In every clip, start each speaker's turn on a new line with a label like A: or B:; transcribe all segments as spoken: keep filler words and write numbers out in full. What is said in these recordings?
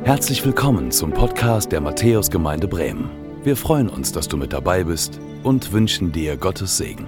A: Herzlich willkommen zum Podcast der Matthäusgemeinde Bremen. Wir freuen uns, dass du mit dabei bist und wünschen dir Gottes Segen.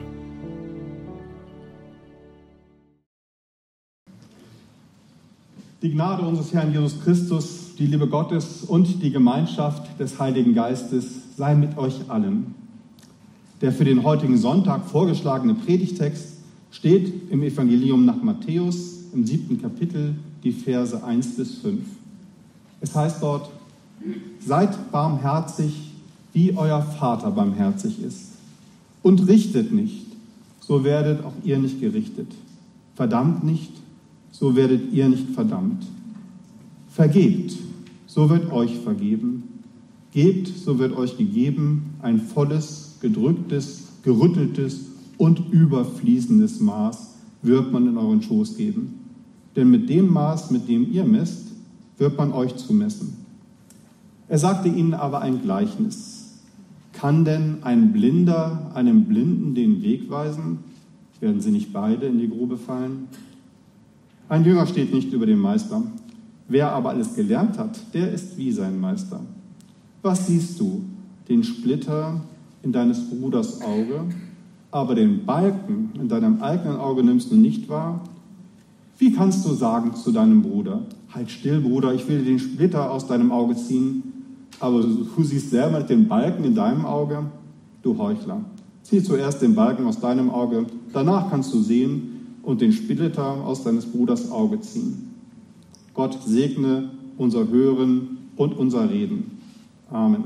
B: Die Gnade unseres Herrn Jesus Christus, die Liebe Gottes und die Gemeinschaft des Heiligen Geistes sei mit euch allen. Der für den heutigen Sonntag vorgeschlagene Predigtext steht im Evangelium nach Matthäus im siebten Kapitel, die Verse eins bis fünf. Es heißt dort: Seid barmherzig, wie euer Vater barmherzig ist. Und richtet nicht, so werdet auch ihr nicht gerichtet. Verdammt nicht, so werdet ihr nicht verdammt. Vergebt, so wird euch vergeben. Gebt, so wird euch gegeben, ein volles, gedrücktes, gerütteltes und überfließendes Maß wird man in euren Schoß geben. Denn mit dem Maß, mit dem ihr messt, wird man euch zumessen. Er sagte ihnen aber ein Gleichnis. Kann denn ein Blinder einem Blinden den Weg weisen? Werden sie nicht beide in die Grube fallen? Ein Jünger steht nicht über dem Meister. Wer aber alles gelernt hat, der ist wie sein Meister. Was siehst du? Den Splitter in deines Bruders Auge, aber den Balken in deinem eigenen Auge nimmst du nicht wahr? Wie kannst du sagen zu deinem Bruder: Halt still, Bruder, ich will dir den Splitter aus deinem Auge ziehen, aber du siehst selber den Balken in deinem Auge? Du Heuchler, zieh zuerst den Balken aus deinem Auge, danach kannst du sehen und den Splitter aus deines Bruders Auge ziehen. Gott segne unser Hören und unser Reden. Amen.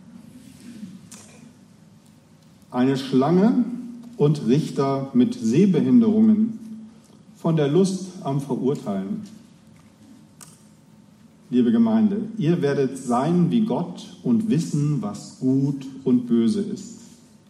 B: Eine Schlange und Richter mit Sehbehinderungen von der Lust am Verurteilen. Liebe Gemeinde, ihr werdet sein wie Gott und wissen, was gut und böse ist.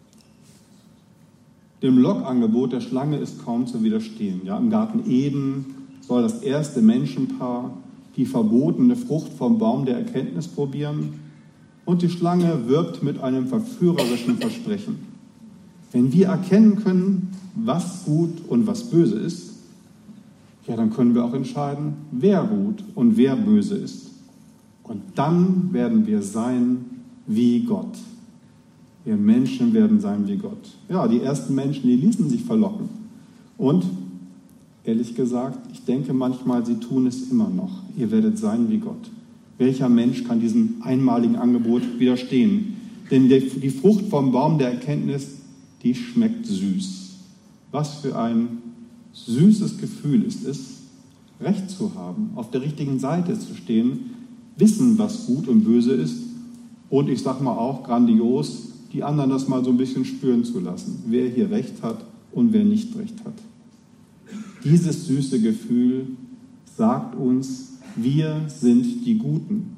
B: Dem Lockangebot der Schlange ist kaum zu widerstehen. Ja, im Garten Eden soll das erste Menschenpaar die verbotene Frucht vom Baum der Erkenntnis probieren und die Schlange wirbt mit einem verführerischen Versprechen. Wenn wir erkennen können, was gut und was böse ist, ja, dann können wir auch entscheiden, wer gut und wer böse ist. Und dann werden wir sein wie Gott. Wir Menschen werden sein wie Gott. Ja, die ersten Menschen, die ließen sich verlocken. Und, ehrlich gesagt, ich denke manchmal, sie tun es immer noch. Ihr werdet sein wie Gott. Welcher Mensch kann diesem einmaligen Angebot widerstehen? Denn die Frucht vom Baum der Erkenntnis, die schmeckt süß. Was für ein süßes Gefühl ist es, Recht zu haben, auf der richtigen Seite zu stehen, wissen, was gut und böse ist und ich sage mal auch grandios, die anderen das mal so ein bisschen spüren zu lassen, wer hier Recht hat und wer nicht Recht hat. Dieses süße Gefühl sagt uns, wir sind die Guten.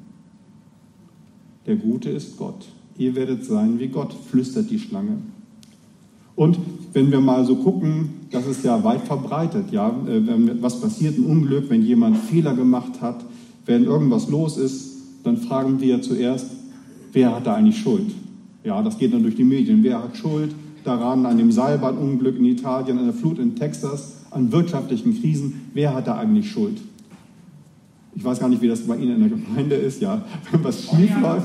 B: Der Gute ist Gott. Ihr werdet sein wie Gott, flüstert die Schlange. Und wenn wir mal so gucken, das ist ja weit verbreitet, ja, was passiert, ein Unglück, wenn jemand Fehler gemacht hat, wenn irgendwas los ist, dann fragen wir zuerst, wer hat da eigentlich Schuld? Ja, das geht dann durch die Medien. Wer hat Schuld daran, an dem Seilbahnunglück in Italien, an der Flut in Texas, an wirtschaftlichen Krisen? Wer hat da eigentlich Schuld? Ich weiß gar nicht, wie das bei Ihnen in der Gemeinde ist, ja, wenn was schief läuft.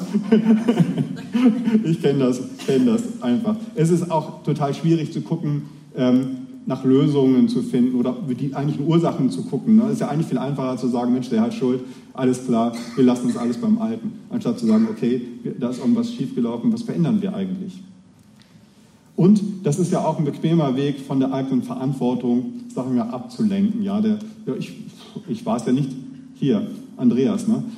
B: Ich kenne das, kenne das einfach. Es ist auch total schwierig zu gucken, ähm, nach Lösungen zu finden oder die eigentlichen Ursachen zu gucken. Ne? Es ist ja eigentlich viel einfacher zu sagen, Mensch, der hat Schuld, alles klar, wir lassen uns alles beim Alten. Anstatt zu sagen, okay, da ist irgendwas schiefgelaufen, was verändern wir eigentlich? Und das ist ja auch ein bequemer Weg, von der eigenen Verantwortung, sagen wir, abzulenken. Ja, der, ja, ich, ich war es ja nicht. Hier, Andreas, ne?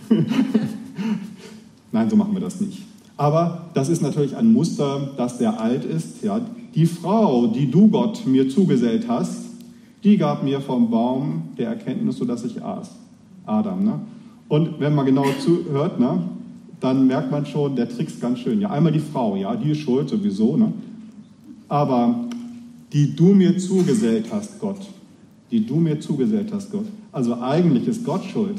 B: Nein, so machen wir das nicht. Aber das ist natürlich ein Muster, das sehr alt ist. Ja? Die Frau, die du, Gott, mir zugesellt hast, die gab mir vom Baum der Erkenntnis, sodass ich aß. Adam, ne? Und wenn man genau zuhört, ne, dann merkt man schon, der trickst ganz schön. Ja, einmal die Frau, ja, die ist schuld sowieso, ne? Aber die du mir zugesellt hast, Gott, die du mir zugesellt hast, Gott. Also eigentlich ist Gott schuld.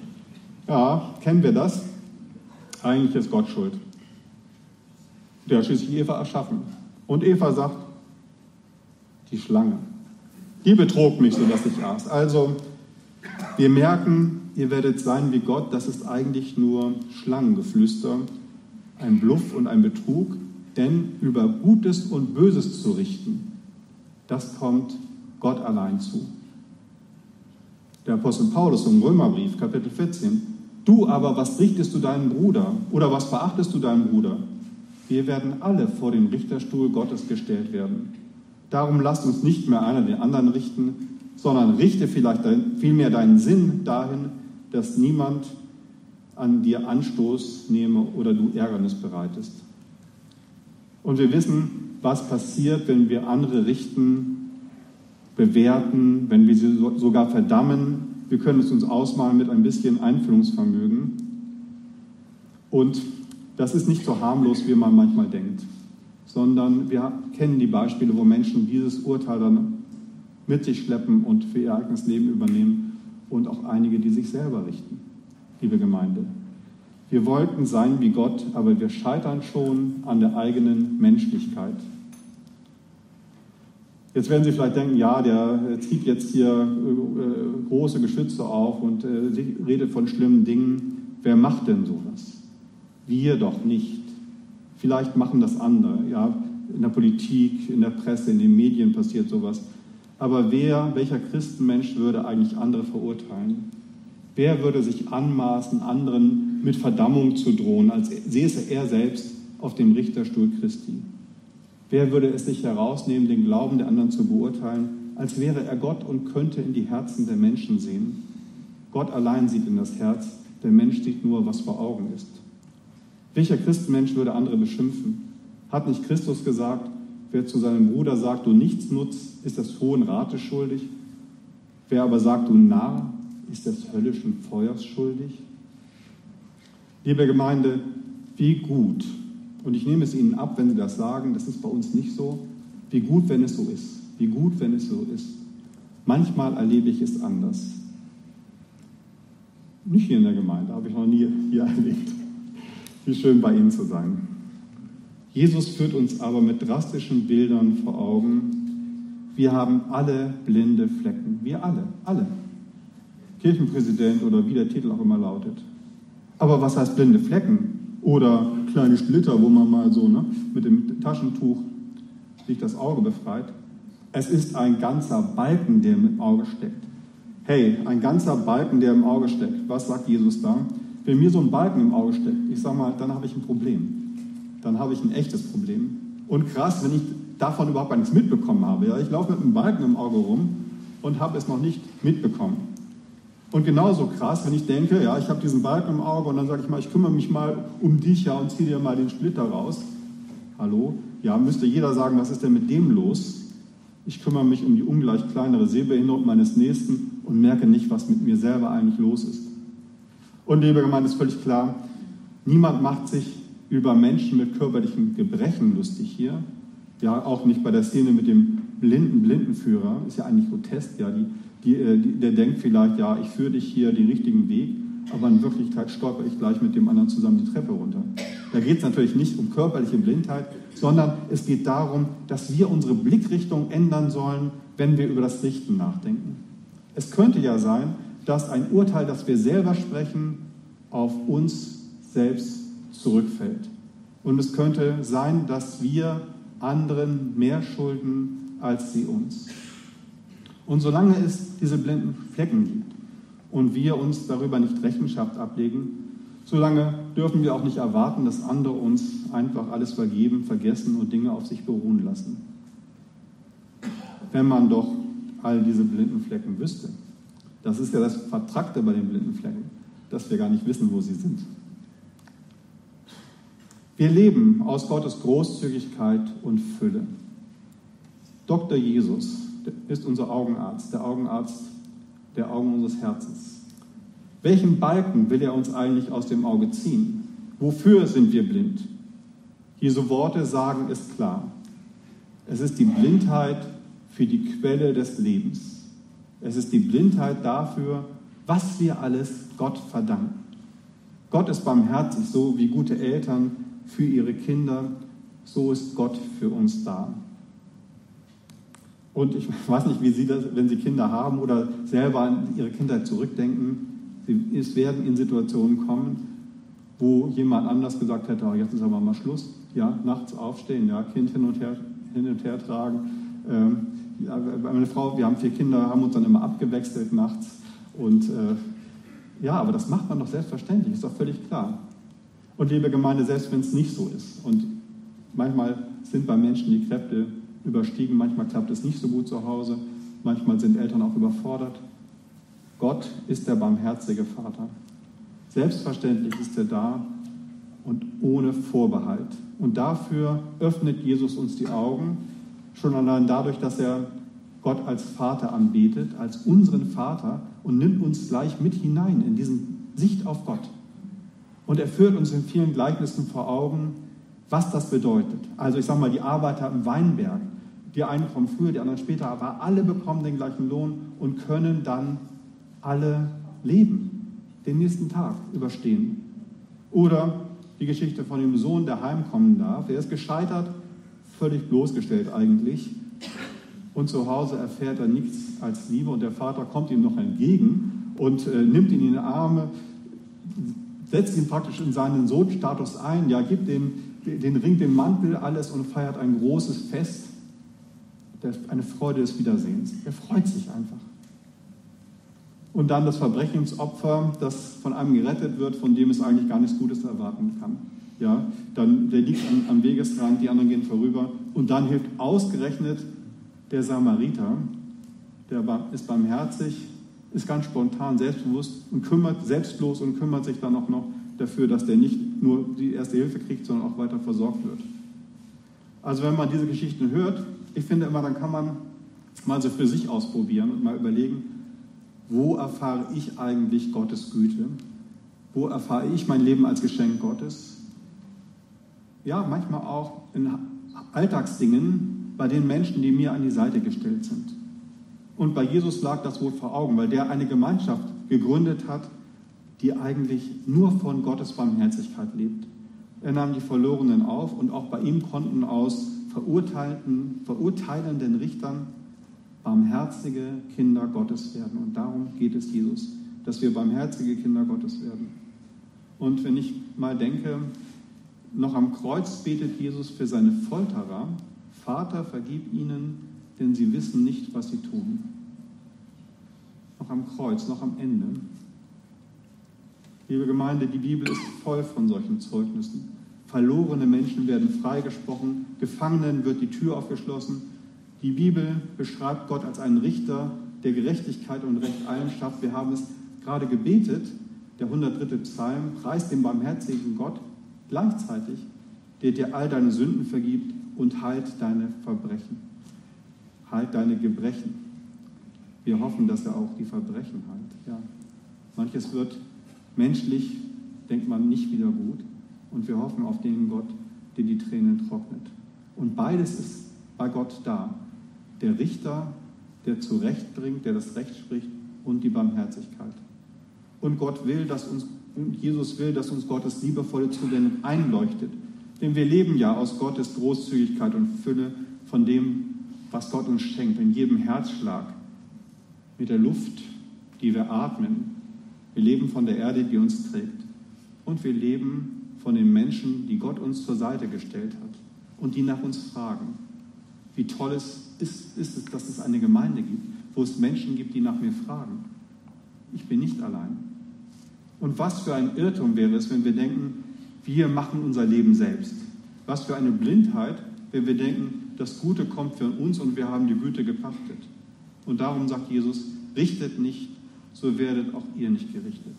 B: Ja, kennen wir das? Eigentlich ist Gott schuld. Der hat schließlich Eva erschaffen. Und Eva sagt, die Schlange, die betrog mich, sodass ich aß. Also Wir merken, ihr werdet sein wie Gott, das ist eigentlich nur Schlangengeflüster, ein Bluff und ein Betrug, denn über Gutes und Böses zu richten, das kommt Gott allein zu. Der Apostel Paulus im Römerbrief, Kapitel vierzehn. Du aber, was richtest du deinen Bruder oder was verachtest du deinen Bruder? Wir werden alle vor den Richterstuhl Gottes gestellt werden. Darum lasst uns nicht mehr einer den anderen richten, sondern richte vielleicht dein, vielmehr deinen Sinn dahin, dass niemand an dir Anstoß nehme oder du Ärgernis bereitest. Und wir wissen, was passiert, wenn wir andere richten, bewerten, wenn wir sie sogar verdammen. Wir können es uns ausmalen mit ein bisschen Einfühlungsvermögen. Und das ist nicht so harmlos, wie man manchmal denkt, sondern wir kennen die Beispiele, wo Menschen dieses Urteil dann mit sich schleppen und für ihr eigenes Leben übernehmen und auch einige, die sich selber richten, liebe Gemeinde. Wir wollten sein wie Gott, aber wir scheitern schon an der eigenen Menschlichkeit. Jetzt werden Sie vielleicht denken, ja, der zieht jetzt hier äh, große Geschütze auf und äh, redet von schlimmen Dingen. Wer macht denn sowas? Wir doch nicht. Vielleicht machen das andere. Ja, in der Politik, in der Presse, in den Medien passiert sowas. Aber wer, welcher Christenmensch würde eigentlich andere verurteilen? Wer würde sich anmaßen, anderen mit Verdammung zu drohen, als säße er selbst auf dem Richterstuhl Christi? Wer würde es sich herausnehmen, den Glauben der anderen zu beurteilen, als wäre er Gott und könnte in die Herzen der Menschen sehen? Gott allein sieht in das Herz, der Mensch sieht nur, was vor Augen ist. Welcher Christenmensch würde andere beschimpfen? Hat nicht Christus gesagt, wer zu seinem Bruder sagt, du nichts nutzt, ist des Hohen Rates schuldig? Wer aber sagt, du Narr, ist des höllischen Feuers schuldig? Liebe Gemeinde, wie gut, und ich nehme es Ihnen ab, wenn Sie das sagen, das ist bei uns nicht so, wie gut, wenn es so ist, wie gut, wenn es so ist. Manchmal erlebe ich es anders. Nicht hier in der Gemeinde, habe ich noch nie hier erlebt. Wie schön, bei Ihnen zu sein. Jesus führt uns aber mit drastischen Bildern vor Augen. Wir haben alle blinde Flecken. Wir alle, alle. Kirchenpräsident oder wie der Titel auch immer lautet. Aber was heißt blinde Flecken? Oder kleine Splitter, wo man mal so ne, mit dem Taschentuch sich das Auge befreit. Es ist ein ganzer Balken, der im Auge steckt. Hey, ein ganzer Balken, der im Auge steckt. Was sagt Jesus da? Wenn mir so ein Balken im Auge steckt, ich sage mal, dann habe ich ein Problem. Dann habe ich ein echtes Problem. Und krass, wenn ich davon überhaupt gar nichts mitbekommen habe. Ja? Ich laufe mit einem Balken im Auge rum und habe es noch nicht mitbekommen. Und genauso krass, wenn ich denke, ja, ich habe diesen Balken im Auge und dann sage ich mal, ich kümmere mich mal um dich ja und ziehe dir mal den Splitter raus. Hallo? Ja, müsste jeder sagen, was ist denn mit dem los? Ich kümmere mich um die ungleich kleinere Sehbehinderung meines Nächsten und merke nicht, was mit mir selber eigentlich los ist. Und liebe Gemeinde, ist völlig klar, niemand macht sich über Menschen mit körperlichen Gebrechen lustig hier. Ja, auch nicht bei der Szene mit dem blinden Blindenführer. Ist ja eigentlich grotesk, ja, die Die, die, der denkt vielleicht, ja, ich führe dich hier den richtigen Weg, aber in Wirklichkeit stolper ich gleich mit dem anderen zusammen die Treppe runter. Da geht es natürlich nicht um körperliche Blindheit, sondern es geht darum, dass wir unsere Blickrichtung ändern sollen, wenn wir über das Richten nachdenken. Es könnte ja sein, dass ein Urteil, das wir selber sprechen, auf uns selbst zurückfällt. Und es könnte sein, dass wir anderen mehr schulden als sie uns. Und solange es diese blinden Flecken gibt und wir uns darüber nicht Rechenschaft ablegen, solange dürfen wir auch nicht erwarten, dass andere uns einfach alles vergeben, vergessen und Dinge auf sich beruhen lassen. Wenn man doch all diese blinden Flecken wüsste. Das ist ja das Vertrackte bei den blinden Flecken, dass wir gar nicht wissen, wo sie sind. Wir leben aus Gottes Großzügigkeit und Fülle. Doktor Jesus ist unser Augenarzt, der Augenarzt der Augen unseres Herzens. Welchen Balken will er uns eigentlich aus dem Auge ziehen? Wofür sind wir blind? Jesu Worte sagen es klar. Es ist die Blindheit für die Quelle des Lebens. Es ist die Blindheit dafür, was wir alles Gott verdanken. Gott ist barmherzig, so wie gute Eltern für ihre Kinder, so ist Gott für uns da. Und ich weiß nicht, wie Sie das, wenn Sie Kinder haben oder selber an Ihre Kindheit zurückdenken, Sie, es werden in Situationen kommen, wo jemand anders gesagt hätte, oh, jetzt ist aber mal Schluss, ja, nachts aufstehen, ja, Kind hin und her, hin und her tragen. Ähm, ja, meine Frau, wir haben vier Kinder, haben uns dann immer abgewechselt nachts. Und äh, ja, aber das macht man doch selbstverständlich, ist doch völlig klar. Und liebe Gemeinde, selbst wenn es nicht so ist, und manchmal sind bei Menschen die Kräfte überstiegen, manchmal klappt es nicht so gut zu Hause, manchmal sind Eltern auch überfordert. Gott ist der barmherzige Vater. Selbstverständlich ist er da und ohne Vorbehalt. Und dafür öffnet Jesus uns die Augen, schon allein dadurch, dass er Gott als Vater anbetet, als unseren Vater, und nimmt uns gleich mit hinein in diese Sicht auf Gott. Und er führt uns in vielen Gleichnissen vor Augen, was das bedeutet. Also ich sage mal, die Arbeiter im Weinberg, die einen kommen früher, die anderen später, aber alle bekommen den gleichen Lohn und können dann alle leben, den nächsten Tag überstehen. Oder die Geschichte von dem Sohn, der heimkommen darf. Er ist gescheitert, völlig bloßgestellt eigentlich. Und zu Hause erfährt er nichts als Liebe und der Vater kommt ihm noch entgegen und äh, nimmt ihn in die Arme, setzt ihn praktisch in seinen Sohnstatus ein, ja, gibt dem, den Ring, den Mantel, alles und feiert ein großes Fest, eine Freude des Wiedersehens. Er freut sich einfach. Und dann das Verbrechensopfer, das von einem gerettet wird, von dem es eigentlich gar nichts Gutes erwarten kann. Ja, dann, der liegt am, am Wegesrand, die anderen gehen vorüber und dann hilft ausgerechnet der Samariter, der ist barmherzig, ist ganz spontan, selbstbewusst und kümmert, selbstlos und kümmert sich dann auch noch dafür, dass der nicht nur die erste Hilfe kriegt, sondern auch weiter versorgt wird. Also wenn man diese Geschichten hört, ich finde immer, dann kann man mal so für sich ausprobieren und mal überlegen, wo erfahre ich eigentlich Gottes Güte? Wo erfahre ich mein Leben als Geschenk Gottes? Ja, manchmal auch in Alltagsdingen, bei den Menschen, die mir an die Seite gestellt sind. Und bei Jesus lag das wohl vor Augen, weil der eine Gemeinschaft gegründet hat, die eigentlich nur von Gottes Barmherzigkeit lebt. Er nahm die Verlorenen auf und auch bei ihm konnten aus verurteilten, verurteilenden Richtern barmherzige Kinder Gottes werden. Und darum geht es Jesus, dass wir barmherzige Kinder Gottes werden. Und wenn ich mal denke, noch am Kreuz betet Jesus für seine Folterer, Vater, vergib ihnen, denn sie wissen nicht, was sie tun. Noch am Kreuz, noch am Ende. Liebe Gemeinde, die Bibel ist voll von solchen Zeugnissen. Verlorene Menschen werden freigesprochen, Gefangenen wird die Tür aufgeschlossen. Die Bibel beschreibt Gott als einen Richter, der Gerechtigkeit und Recht allen schafft. Wir haben es gerade gebetet, der hundertdritte Psalm, preist den barmherzigen Gott, gleichzeitig, der dir all deine Sünden vergibt und heilt deine Verbrechen, heilt deine Gebrechen. Wir hoffen, dass er auch die Verbrechen heilt. Ja. Manches wird menschlich, denkt man, nicht wieder gut. Und wir hoffen auf den Gott, der die Tränen trocknet. Und beides ist bei Gott da. Der Richter, der zu Recht bringt, der das Recht spricht, und die Barmherzigkeit. Und Gott will, dass uns, und Jesus will, dass uns Gottes liebevolle Zuwendung einleuchtet. Denn wir leben ja aus Gottes Großzügigkeit und Fülle von dem, was Gott uns schenkt, in jedem Herzschlag, mit der Luft, die wir atmen. Wir leben von der Erde, die uns trägt. Und wir leben von den Menschen, die Gott uns zur Seite gestellt hat und die nach uns fragen. Wie toll es ist, ist es, dass es eine Gemeinde gibt, wo es Menschen gibt, die nach mir fragen. Ich bin nicht allein. Und was für ein Irrtum wäre es, wenn wir denken, wir machen unser Leben selbst. Was für eine Blindheit, wenn wir denken, das Gute kommt für uns und wir haben die Güte gepachtet. Und darum sagt Jesus, richtet nicht, so werdet auch ihr nicht gerichtet.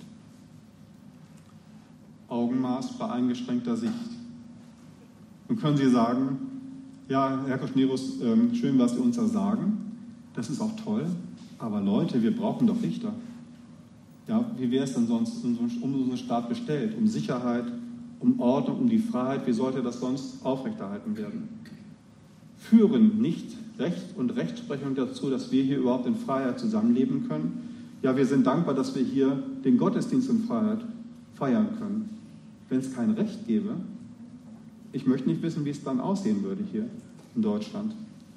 B: Augenmaß bei eingeschränkter Sicht. Nun können Sie sagen, ja, Herr Koschnerus, ähm, schön, was Sie uns da sagen. Das ist auch toll. Aber Leute, wir brauchen doch Richter. Ja, wie wäre es denn sonst um unseren Staat bestellt? Um Sicherheit, um Ordnung, um die Freiheit. Wie sollte das sonst aufrechterhalten werden? Führen nicht Recht und Rechtsprechung dazu, dass wir hier überhaupt in Freiheit zusammenleben können? Ja, wir sind dankbar, dass wir hier den Gottesdienst in Freiheit feiern können. Wenn es kein Recht gäbe, ich möchte nicht wissen, wie es dann aussehen würde hier in Deutschland.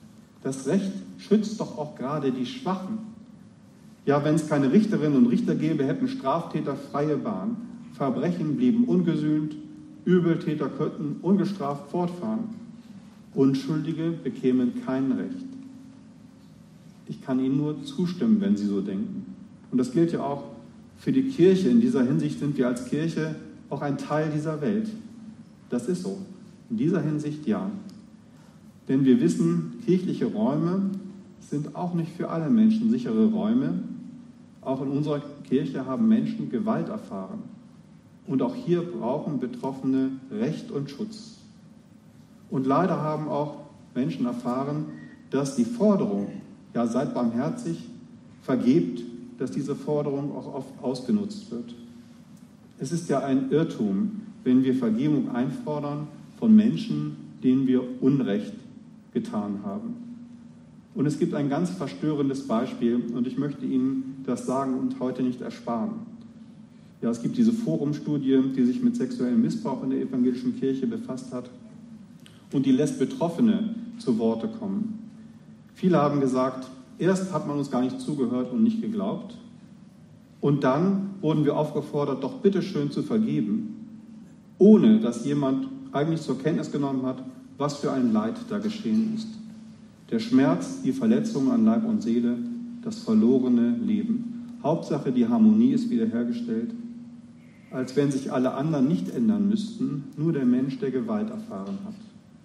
B: Das Recht schützt doch auch gerade die Schwachen. Ja, wenn es keine Richterinnen und Richter gäbe, hätten Straftäter freie Bahn. Verbrechen blieben ungesühnt, Übeltäter könnten ungestraft fortfahren. Unschuldige bekämen kein Recht. Ich kann Ihnen nur zustimmen, wenn Sie so denken. Und das gilt ja auch für die Kirche. In dieser Hinsicht sind wir als Kirche auch ein Teil dieser Welt. Das ist so. In dieser Hinsicht ja. Denn wir wissen, kirchliche Räume sind auch nicht für alle Menschen sichere Räume. Auch in unserer Kirche haben Menschen Gewalt erfahren. Und auch hier brauchen Betroffene Recht und Schutz. Und leider haben auch Menschen erfahren, dass die Forderung, ja, seid barmherzig, vergebt, dass diese Forderung auch oft ausgenutzt wird. Es ist ja ein Irrtum, wenn wir Vergebung einfordern von Menschen, denen wir Unrecht getan haben. Und es gibt ein ganz verstörendes Beispiel, und ich möchte Ihnen das sagen und heute nicht ersparen. Ja, es gibt diese Forumstudie, die sich mit sexuellem Missbrauch in der evangelischen Kirche befasst hat, und die lässt Betroffene zu Worte kommen. Viele haben gesagt, erst hat man uns gar nicht zugehört und nicht geglaubt, und dann wurden wir aufgefordert, doch bitteschön zu vergeben, ohne dass jemand eigentlich zur Kenntnis genommen hat, was für ein Leid da geschehen ist. Der Schmerz, die Verletzungen an Leib und Seele, das verlorene Leben. Hauptsache, die Harmonie ist wiederhergestellt, als wenn sich alle anderen nicht ändern müssten, nur der Mensch, der Gewalt erfahren hat.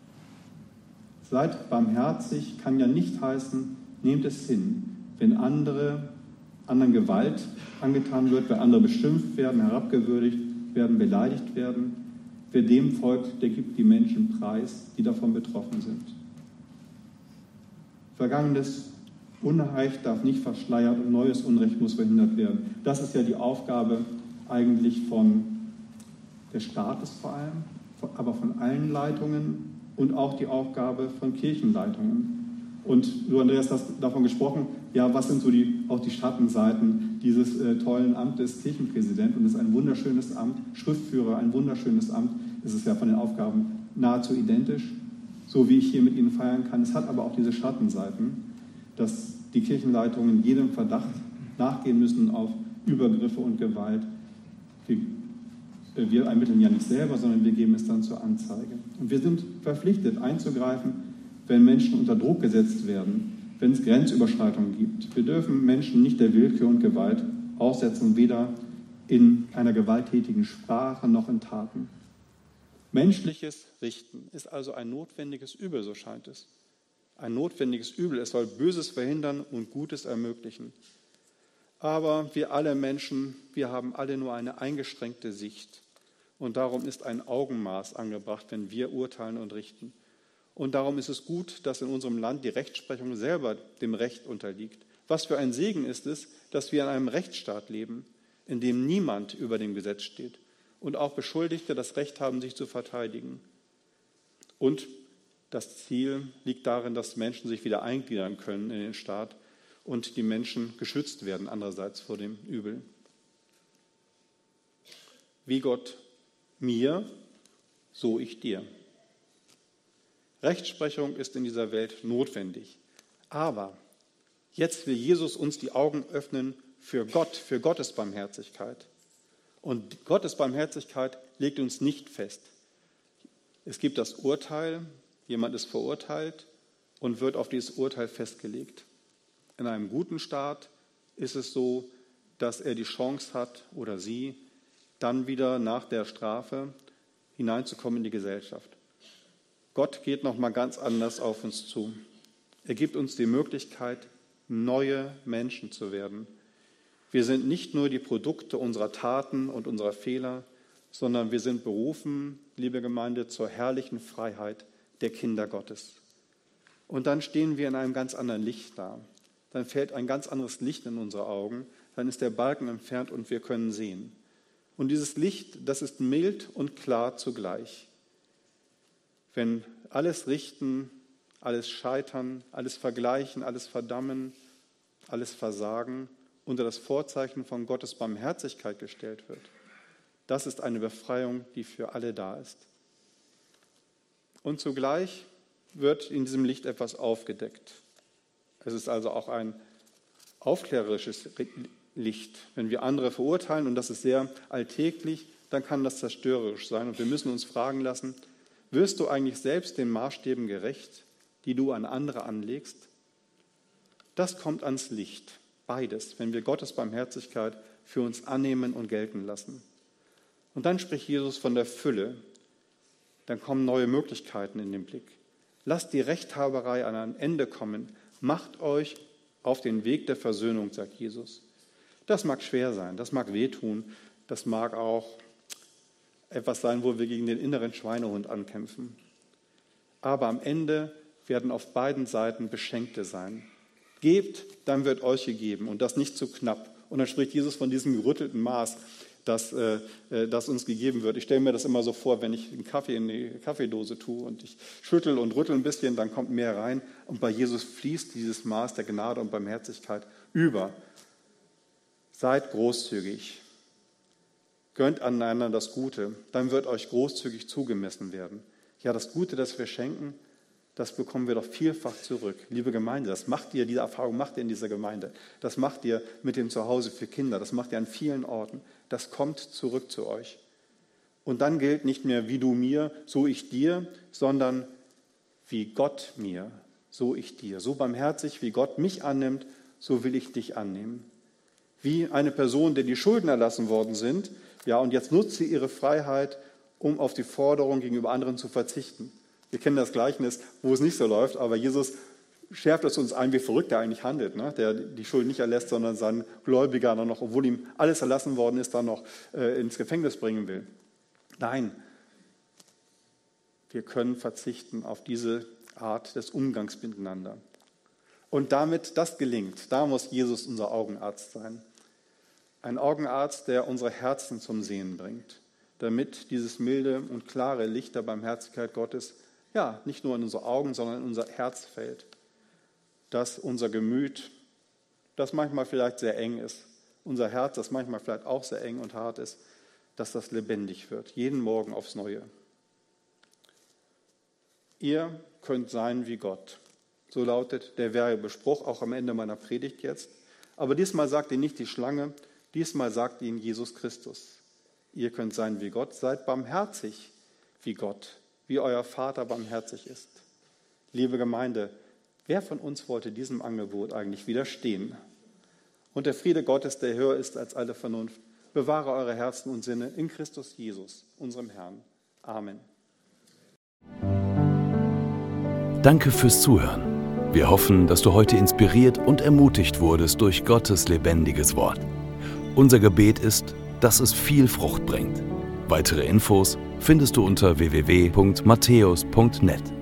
B: Seid barmherzig kann ja nicht heißen, nehmt es hin, wenn andere, anderen Gewalt angetan wird, wenn andere beschimpft werden, herabgewürdigt werden, beleidigt werden. Wer dem folgt, der gibt die Menschen preis, die davon betroffen sind. Vergangenes Unrecht darf nicht verschleiert und neues Unrecht muss verhindert werden. Das ist ja die Aufgabe eigentlich von des Staates vor allem, aber von allen Leitungen und auch die Aufgabe von Kirchenleitungen. Und du, Andreas, hast davon gesprochen, ja, was sind so die, auch die Schattenseiten dieses äh, tollen Amtes Kirchenpräsident? Und das ist ein wunderschönes Amt, Schriftführer, ein wunderschönes Amt. Es ist ja von den Aufgaben nahezu identisch, so wie ich hier mit Ihnen feiern kann. Es hat aber auch diese Schattenseiten, dass die Kirchenleitungen jedem Verdacht nachgehen müssen auf Übergriffe und Gewalt. Wir, wir ermitteln ja nicht selber, sondern wir geben es dann zur Anzeige. Und wir sind verpflichtet, einzugreifen, wenn Menschen unter Druck gesetzt werden, wenn es Grenzüberschreitungen gibt. Wir dürfen Menschen nicht der Willkür und Gewalt aussetzen, weder in einer gewalttätigen Sprache noch in Taten. Menschliches Richten ist also ein notwendiges Übel, so scheint es. Ein notwendiges Übel. Es soll Böses verhindern und Gutes ermöglichen. Aber wir alle Menschen, wir haben alle nur eine eingeschränkte Sicht. Und darum ist ein Augenmaß angebracht, wenn wir urteilen und richten. Und darum ist es gut, dass in unserem Land die Rechtsprechung selber dem Recht unterliegt. Was für ein Segen ist es, dass wir in einem Rechtsstaat leben, in dem niemand über dem Gesetz steht und auch Beschuldigte das Recht haben, sich zu verteidigen. Und das Ziel liegt darin, dass Menschen sich wieder eingliedern können in den Staat und die Menschen geschützt werden andererseits vor dem Übel. Wie Gott mir, so ich dir. Rechtsprechung ist in dieser Welt notwendig. Aber jetzt will Jesus uns die Augen öffnen für Gott, für Gottes Barmherzigkeit. Und Gottes Barmherzigkeit legt uns nicht fest. Es gibt das Urteil, jemand ist verurteilt und wird auf dieses Urteil festgelegt. In einem guten Staat ist es so, dass er die Chance hat oder sie, dann wieder nach der Strafe hineinzukommen in die Gesellschaft. Gott geht nochmal ganz anders auf uns zu. Er gibt uns die Möglichkeit, neue Menschen zu werden. Wir sind nicht nur die Produkte unserer Taten und unserer Fehler, sondern wir sind berufen, liebe Gemeinde, zur herrlichen Freiheit der Kinder Gottes. Und dann stehen wir in einem ganz anderen Licht da. Dann fällt ein ganz anderes Licht in unsere Augen. Dann ist der Balken entfernt und wir können sehen. Und dieses Licht, das ist mild und klar zugleich. Wenn alles Richten, alles Scheitern, alles Vergleichen, alles Verdammen, alles Versagen unter das Vorzeichen von Gottes Barmherzigkeit gestellt wird, das ist eine Befreiung, die für alle da ist. Und zugleich wird in diesem Licht etwas aufgedeckt. Es ist also auch ein aufklärerisches Licht. Wenn wir andere verurteilen, und das ist sehr alltäglich, dann kann das zerstörerisch sein. Und wir müssen uns fragen lassen, wirst du eigentlich selbst den Maßstäben gerecht, die du an andere anlegst? Das kommt ans Licht, beides, wenn wir Gottes Barmherzigkeit für uns annehmen und gelten lassen. Und dann spricht Jesus von der Fülle. Dann kommen neue Möglichkeiten in den Blick. Lasst die Rechthaberei an ein Ende kommen. Macht euch auf den Weg der Versöhnung, sagt Jesus. Das mag schwer sein, das mag wehtun, das mag auch etwas sein, wo wir gegen den inneren Schweinehund ankämpfen. Aber am Ende werden auf beiden Seiten Beschenkte sein. Gebt, dann wird euch gegeben und das nicht zu knapp. Und dann spricht Jesus von diesem gerüttelten Maß, das, äh, das uns gegeben wird. Ich stelle mir das immer so vor, wenn ich einen Kaffee in die Kaffeedose tue und ich schüttel und rüttel ein bisschen, dann kommt mehr rein. Und bei Jesus fließt dieses Maß der Gnade und Barmherzigkeit über. Seid großzügig. Gönnt aneinander das Gute, dann wird euch großzügig zugemessen werden. Ja, das Gute, das wir schenken, das bekommen wir doch vielfach zurück. Liebe Gemeinde, das macht ihr, diese Erfahrung macht ihr in dieser Gemeinde. Das macht ihr mit dem Zuhause für Kinder, das macht ihr an vielen Orten. Das kommt zurück zu euch. Und dann gilt nicht mehr, wie du mir, so ich dir, sondern wie Gott mir, so ich dir. So barmherzig, wie Gott mich annimmt, so will ich dich annehmen. Wie eine Person, der die Schulden erlassen worden sind, ja, und jetzt nutzt sie ihre Freiheit, um auf die Forderung gegenüber anderen zu verzichten. Wir kennen das Gleichnis, wo es nicht so läuft, aber Jesus schärft es uns ein, wie verrückt er eigentlich handelt, ne? Der die Schuld nicht erlässt, sondern seinen Gläubiger dann noch, obwohl ihm alles erlassen worden ist, dann noch äh, ins Gefängnis bringen will. Nein, wir können verzichten auf diese Art des Umgangs miteinander. Und damit das gelingt, da muss Jesus unser Augenarzt sein. Ein Augenarzt, der unsere Herzen zum Sehen bringt, damit dieses milde und klare Licht der Barmherzigkeit Gottes ja nicht nur in unsere Augen, sondern in unser Herz fällt. Dass unser Gemüt, das manchmal vielleicht sehr eng ist, unser Herz, das manchmal vielleicht auch sehr eng und hart ist, dass das lebendig wird, jeden Morgen aufs Neue. Ihr könnt sein wie Gott. So lautet der Werbespruch auch am Ende meiner Predigt jetzt. Aber diesmal sagt ihn nicht die Schlange, diesmal sagt ihn Jesus Christus. Ihr könnt sein wie Gott, seid barmherzig wie Gott, wie euer Vater barmherzig ist. Liebe Gemeinde, wer von uns wollte diesem Angebot eigentlich widerstehen? Und der Friede Gottes, der höher ist als alle Vernunft, bewahre eure Herzen und Sinne in Christus Jesus, unserem Herrn. Amen.
A: Danke fürs Zuhören. Wir hoffen, dass du heute inspiriert und ermutigt wurdest durch Gottes lebendiges Wort. Unser Gebet ist, dass es viel Frucht bringt. Weitere Infos findest du unter w w w punkt matthäus punkt net.